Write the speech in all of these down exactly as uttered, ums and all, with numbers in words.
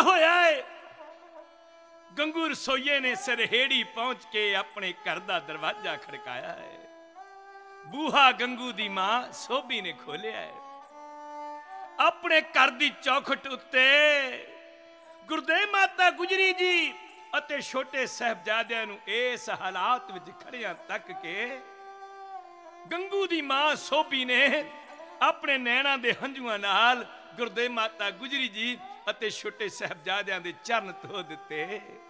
होया है। गंगू रसोईये ने सरहेड़ी पहुंच के अपने घर का दरवाजा खड़काया है। बूहा गंगू दी मां सोभी ने खोलिया है। अपने घर की चौखट उत्ते गुरदेव माता गुजरी जी अते छोटे साहबजादियां नूं इस हालात विच खड़ियां तक के गंगू दी मां सोभी ने अपने नैना दे हंझुआं नाल गुरदेव माता गुजरी जी अते छोटे साहबजादियां दे चरण धो दिते।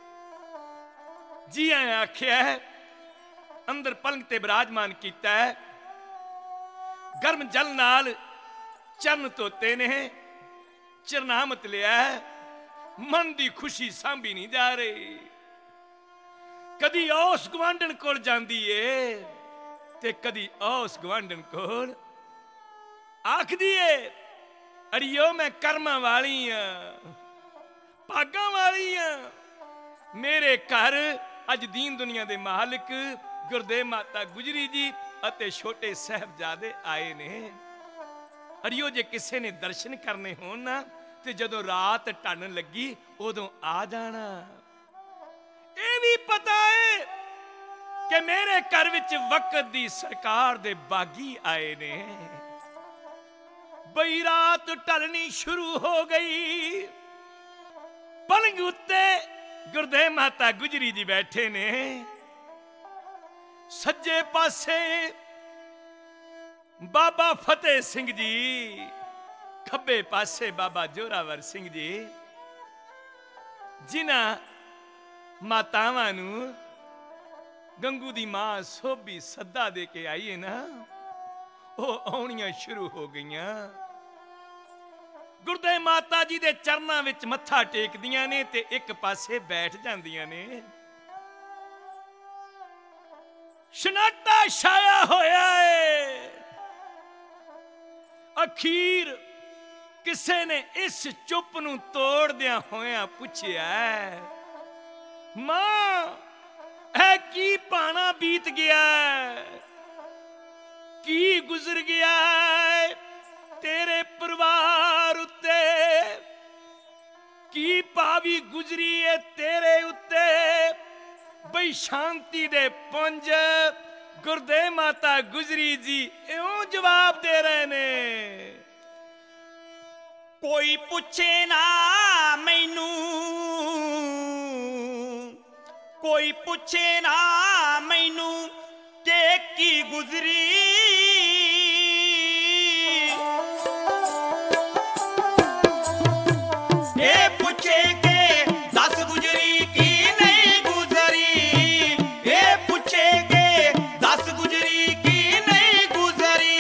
जी आया आख्या अंदर पलंग ते विराजमान कीता है। गर्म जल नाल चरण धोते ने, चरनामत लिया। मन की खुशी सांभी नहीं जा रही। कदी उस गवांढण कोल जांदी है ते कदी उस गवांढण कोल आखदी है अड़ियो मैं कर्मां वाली हां, भागां वाली हां। मेरे घर अज दीन दुनिया दे मालिक गुरदेव माता गुजरी जी अते छोटे साहबजादे आए ने। अड़ियो जे किसी ने दर्शन करने होण ना ते जदों रात ढन लगी उदों आ जाना। ये भी पता है कि मेरे घर विच वक्त दी सरकार दे बागी आए ने। बई रात ढलनी शुरू हो गई। पलंग उत्ते गुरदेव माता गुजरी जी बैठे ने। सज्जे पासे बाबा फतेह सिंह जी, खब्बे पासे बाबा जोरावर सिंह जी। जिन्हां मातावां नूं गंगू दी मां सोभी सद्दा दे के आई है ना, वो आउणियां शुरू हो गईयां। गुरदेव माता जी दे चरनां विच मत्था टेकदियां ने ते एक पासे बैठ जांदियां ने। सन्नाटा छाया होया है। अखीर किसे ने इस चुप नूं तोड़दियां होया पुछया, मां ऐ की पाना बीत गया, की गुजर गया तेरे परिवार उत्ते, की पावी गुजरी है तेरे उत्ते। बई शांति दे पुंज गुरदेव माता गुजरी जी इउं जवाब दे रहे ने। कोई पूछे ना मैनू, कोई पूछे ना मैनू के की गुजरी। ये पूछे के दस गुजरी की नहीं गुजरी। ये पूछे के दस गुजरी की नहीं गुजरी।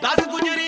दस गुजरी